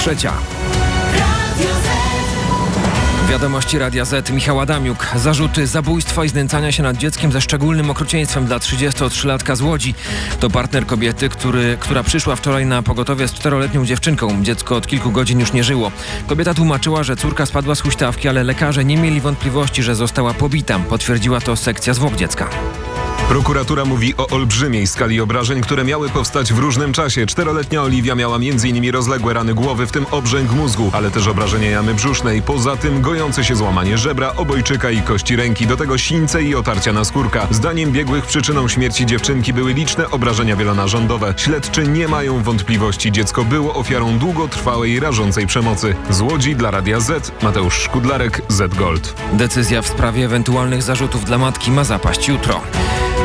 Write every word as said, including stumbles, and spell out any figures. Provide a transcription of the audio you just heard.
trzecia. Wiadomości Radia Z. Michał Adamiuk. Zarzuty zabójstwa i znęcania się nad dzieckiem ze szczególnym okrucieństwem dla trzydziestotrzylatka z Łodzi. To partner kobiety, który, która przyszła wczoraj na pogotowie z czteroletnią dziewczynką. Dziecko od kilku godzin już nie żyło. Kobieta tłumaczyła, że córka spadła z huśtawki, ale lekarze nie mieli wątpliwości, że została pobita. Potwierdziła to sekcja zwłok dziecka. Prokuratura mówi o olbrzymiej skali obrażeń, które miały powstać w różnym czasie. Czteroletnia Oliwia miała między innymi rozległe rany głowy, w tym obrzęk mózgu, ale też obrażenia jamy brzusznej. Poza tym gojące się złamanie żebra, obojczyka i kości ręki. Do tego sińce i otarcia naskórka. Zdaniem biegłych przyczyną śmierci dziewczynki były liczne obrażenia wielonarządowe. Śledczy nie mają wątpliwości. Dziecko było ofiarą długotrwałej, rażącej przemocy. Z Łodzi dla Radia Z. Mateusz Szkudlarek, Z Gold. Decyzja w sprawie ewentualnych zarzutów dla matki ma zapaść jutro.